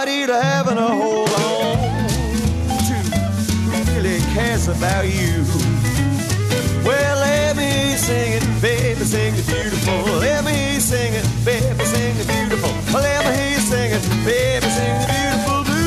nobody to having a hold on to really cares about you. Well, let me sing it, baby, sing it beautiful. Let me sing it, baby, sing it beautiful. Let me sing it, baby, sing it beautiful blues.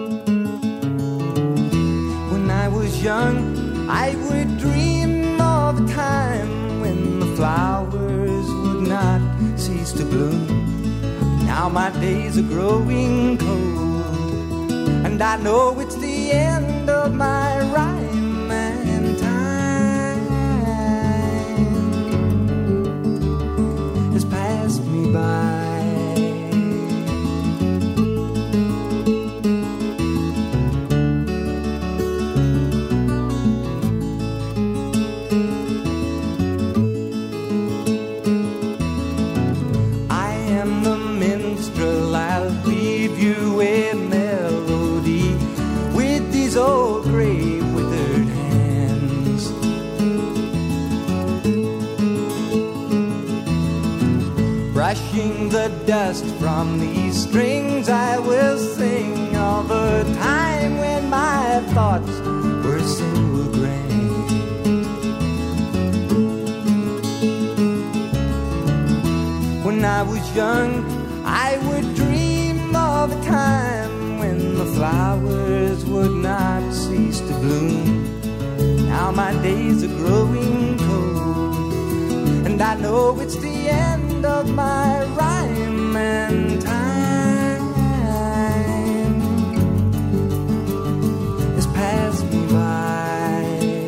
Young, I would dream of of a time when the flowers would not cease to bloom. Now my days are growing cold, and I know it's the end of my rhyme, and time has passed me by. Old gray withered hands, brushing the dust from these strings, I will sing of a time when my thoughts were so grand. When I was young, I would dream of a time when the flowers would not cease to bloom. Now my days are growing cold, and I know it's the end of my rhyme, and time has passed me by.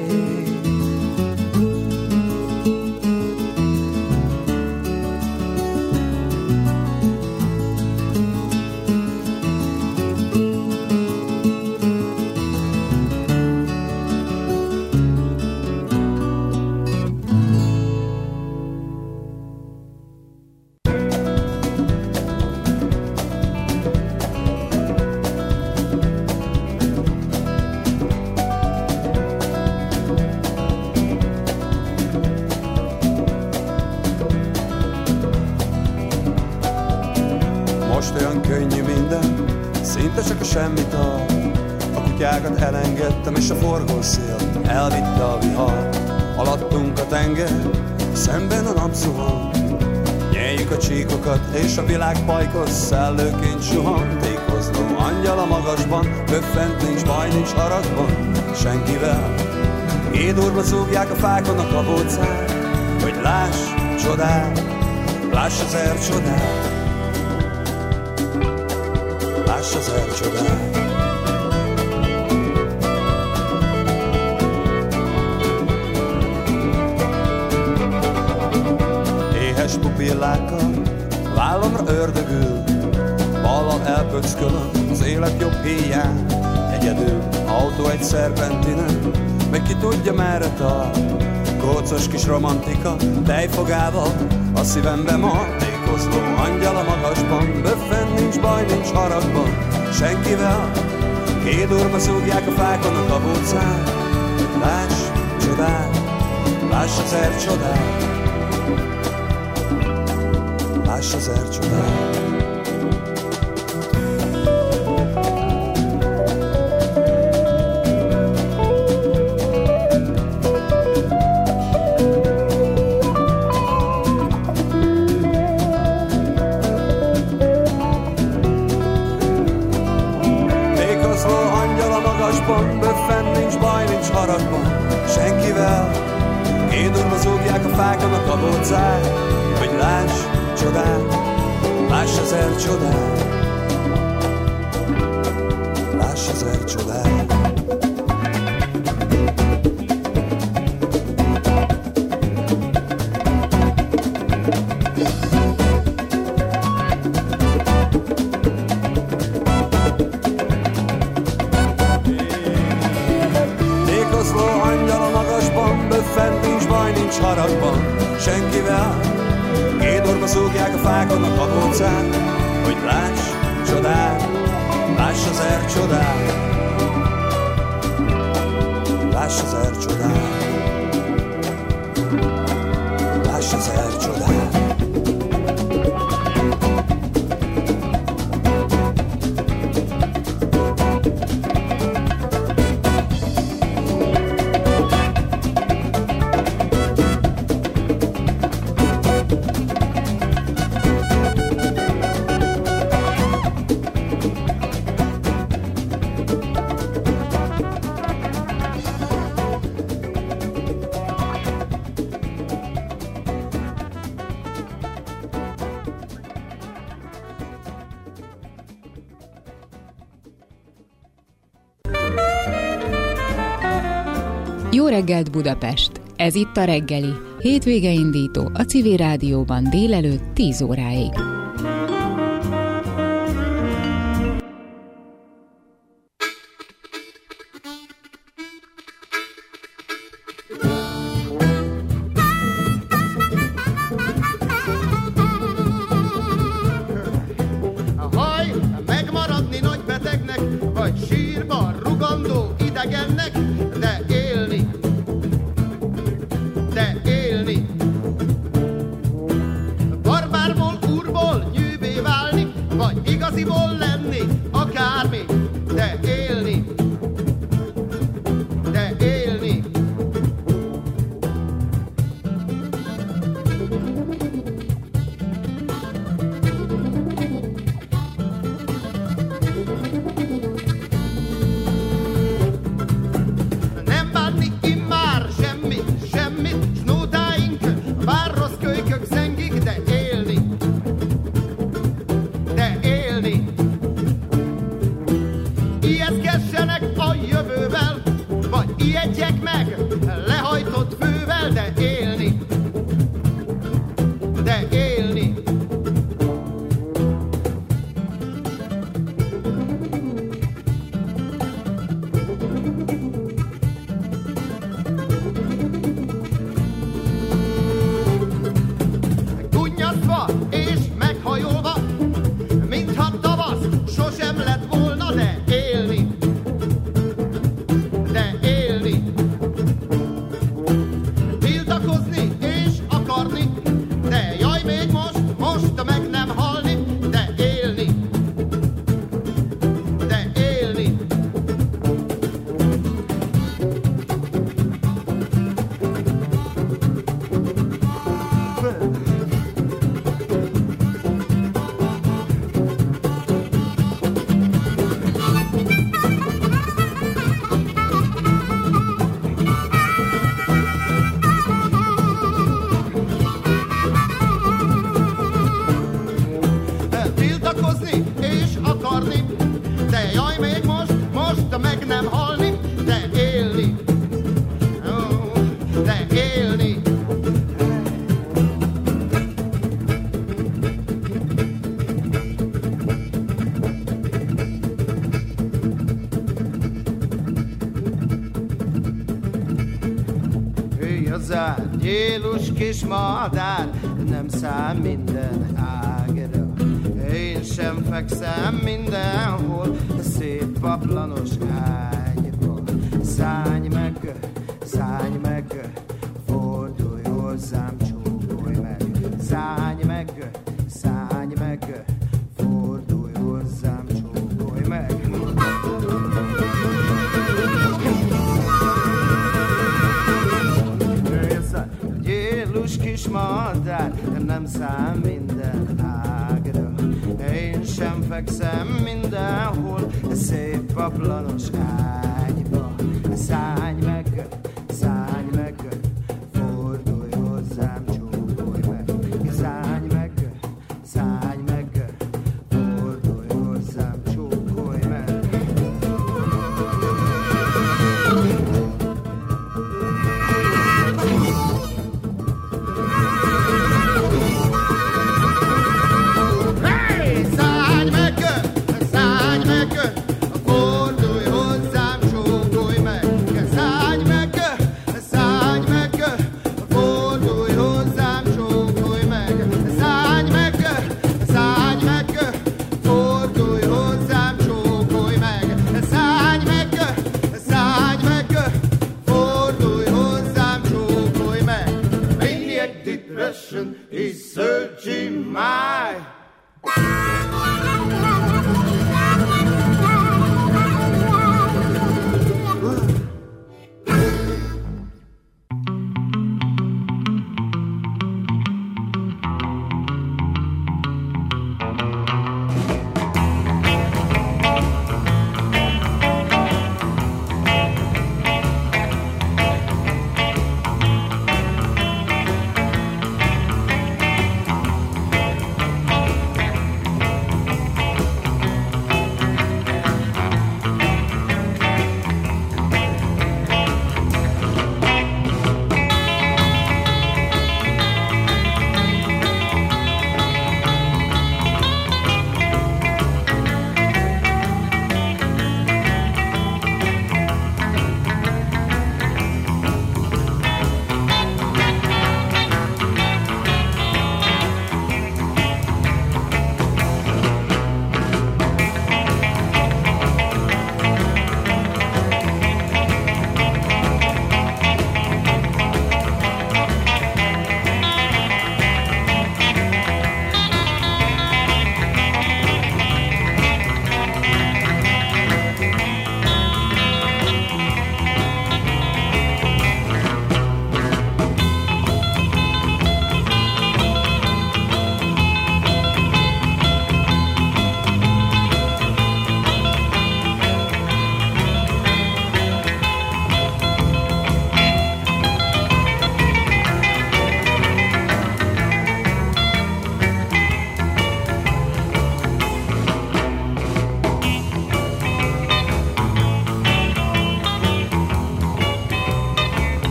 Semmit a kutyákat elengedtem, és a forgószél elvitte a vihar. Alattunk a tenger, szemben a nap zuhan. Nyeljük a csíkokat, és a világ pajkos szellőként suhan. Tékozló angyal a magasban, böffent, nincs baj, nincs haragban senkivel. Édurba szúgják a fákon a kabócát, hogy láss csodát, láss ezer csodát, láss ezer csodát. Éhes pupillákkal vállamra ördögül, ballal elpöckölöm az élet jobb híján. Egyedül autó egy szerpentinen, meg ki tudja merre tart. Kócos kis romantika tejfogával a szívembe mar. Tékozló angyal a magasban, böffen, nincs baj, nincs haragban senkivel. Kédurba szúgják a fákon a kabócát, láss csodát, láss ezer csodát, láss ezer csodát. Böffen, nincs baj, nincs haragban senkivel. Kédurba zúgják a fákon a kabócát, hogy láss csodát, láss ezer csodát, láss ezer csodát. Haragban senkivel. Kédurba szúgják a fákon a kabócát, hogy láss csodát, láss ezer csodát, láss ezer csodát, láss ezer csodát. Jó reggelt Budapest! Ez itt a reggeli, hétvége indító a Civil Rádióban délelőtt 10 óráig. Gyélus kis madár nem száll minden ágra, én sem fekszem mindenhol szép paplanos ágyba. Szállj meg, fordulj hozzám, csókolj meg. Szállj meg, fordulj hozzám, csókolj meg. Kis madár nem száll minden ágra, én sem fekszem mindenhol szép paplanos ágyba. Szállj meg, fordulj hozzám, csókolj meg. Szállj meg, fordulj hozzám, csókolj meg. He's searching my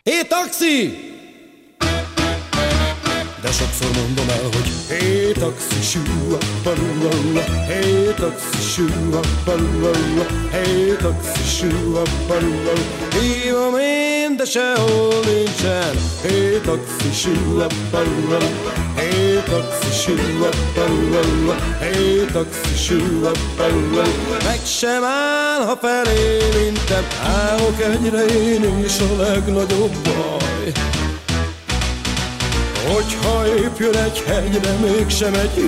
Hé, taxi! De sokszor mondom el, hogy hé, taxi, sűa, parulala, hé, taxi, sűa, parulala, hé, taxi, sűa, parulala. Hívom én, de sehol nincsen, hé, taxi, sűa, parulala, hé, taxi, sűa, parulala, hé, taxi, sűa, parulala. Meg sem áll, ha felé intem, állok egyre én is a legnagyobb baj. Hogyha épp jön egy hegyre, mégsem egy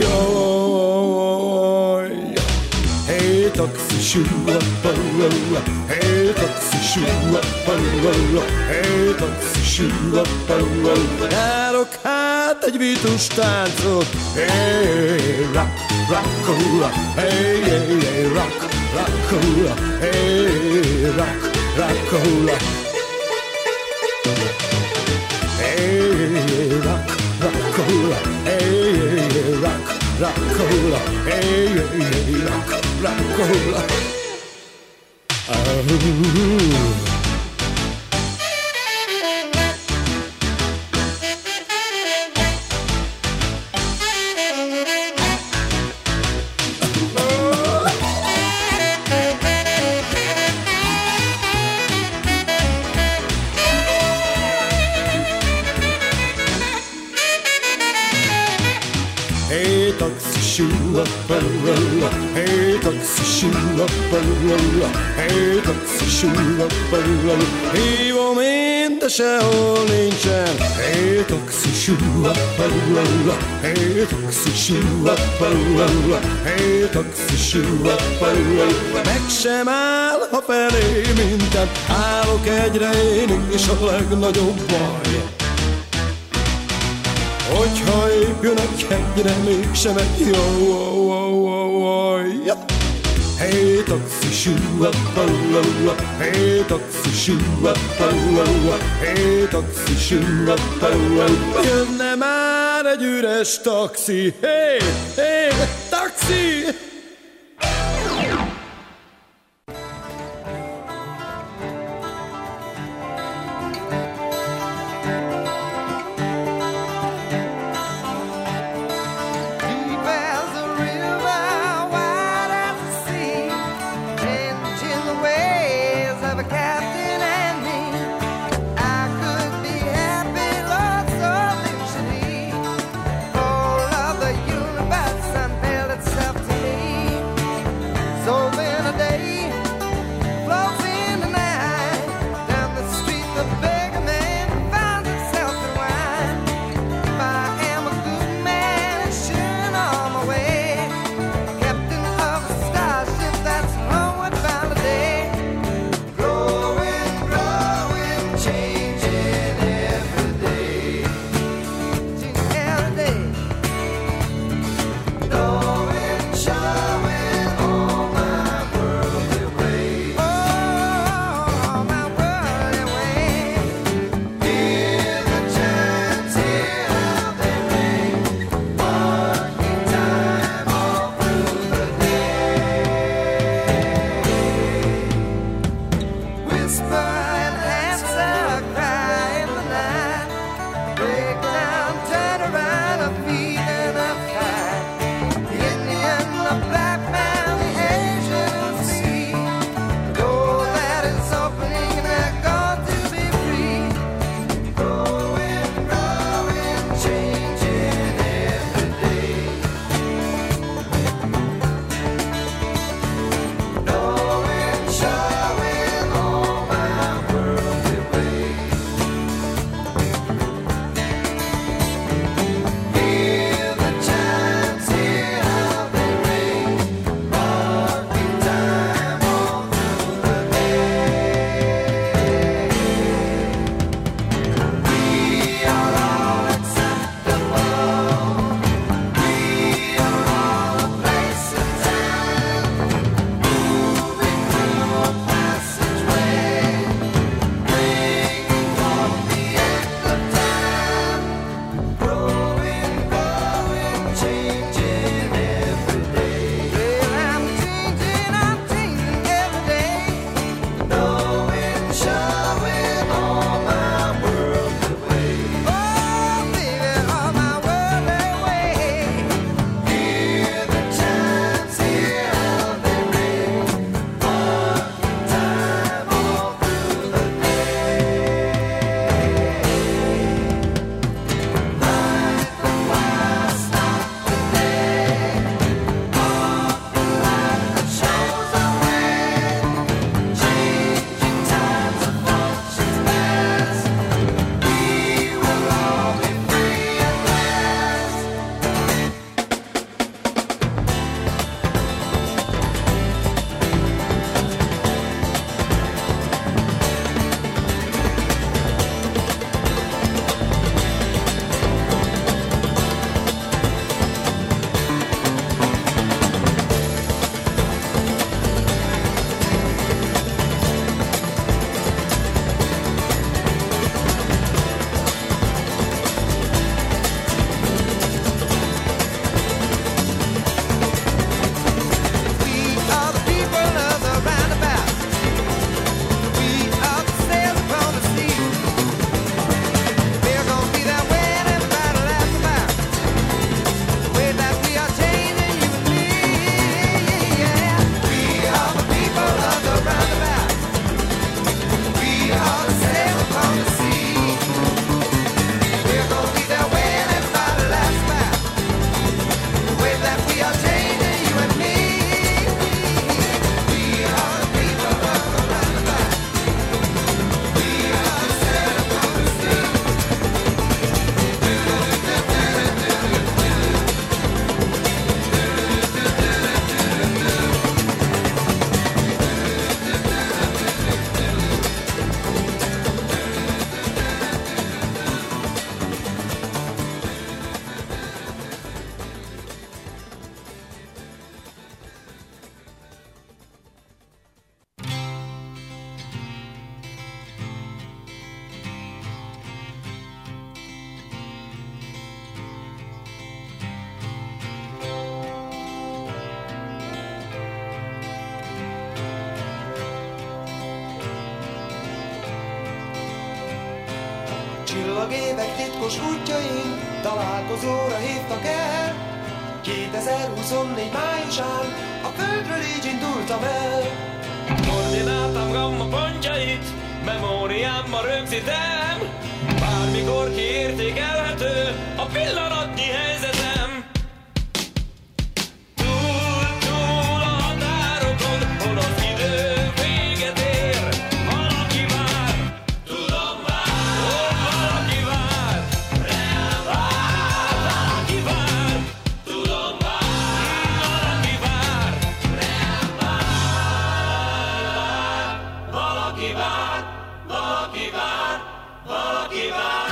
jaj. Hé, taxi, sűa, parulala, hé, taxi, sűa, parulala, hé, taxi, sűa, parulala. Járok hát egy vitus táncot, hé, rock, rock'n'roll, hé, rock, rock'n'roll, hé, rock, rock'n'roll. Hey, rock, rock-a-hula, hey, rock, rock-a-hula, hey, rock, rock-a-hula. Hey, taxi, sűa, parulala, hey, taxi, sűa, parulala, hey, taxi, sűa, parulala. Hívom én, de sehol nincsen, hey, taxi, sűa, parulala, hey, taxi, sűa, parulala, hey, taxi, sűa, parulala. Meg sem áll, ha felé minden, állok egyre én is a legnagyobb baj. Hogyha épp jön egy hegyre, mégsem egy jaj. Hey, taxi, sűa, parulala, hey, taxi, sűa, parulala, hey, taxi, sűa, parulala. Jönne már egy üres taxi, hey, hey, taxi! Csillagévek titkos útjain találkozóra hívtak el. 2024 májusán a földről így indultam el. Koordináltam gamma pontjait, memóriámba rögzítem. Bármikor kiértékelhető a pillanatnyi helyzetem. Túl a határokon, hol az idő véget ér. Valaki vár, tudom vár, valaki vár, rám vár, valaki vár, tudom vár, valaki vár, rám vár, valaki vár, valaki vár, valaki vár.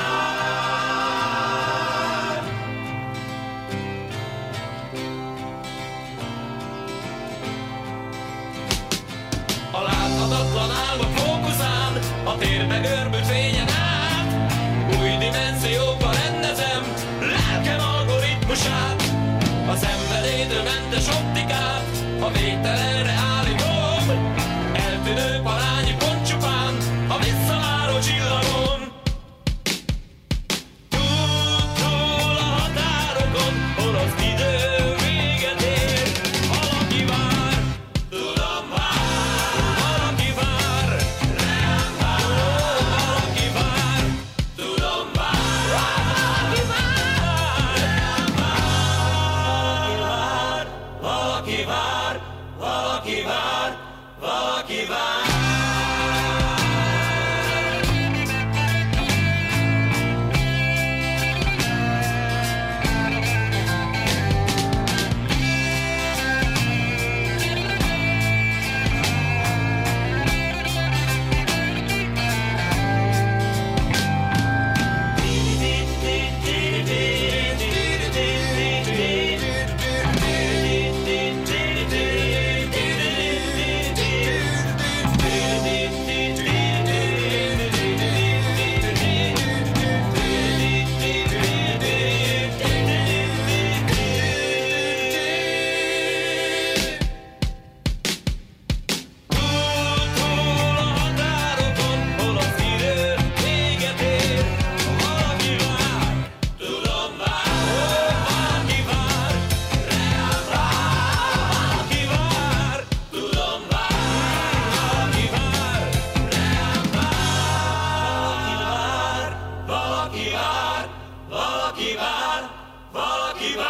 A láthatatlan álmok fókuszán, a térbe görbült fényen át, új dimenziókba rendezem lelkem algoritmusát. A szenvedélytől-mentes optikát, a végtelenre állítom, eltűnő parányi pont csupán a visszaváró csillagon. Túl a határokon, hol az idő véget ér. Valaki vár, tudom vár, valaki vár, rám vár, valaki vár, tudom vár, valaki vár, rám vár, valaki vár, valaki vár, valaki vár. Valaki vár, valaki vár, valaki vár.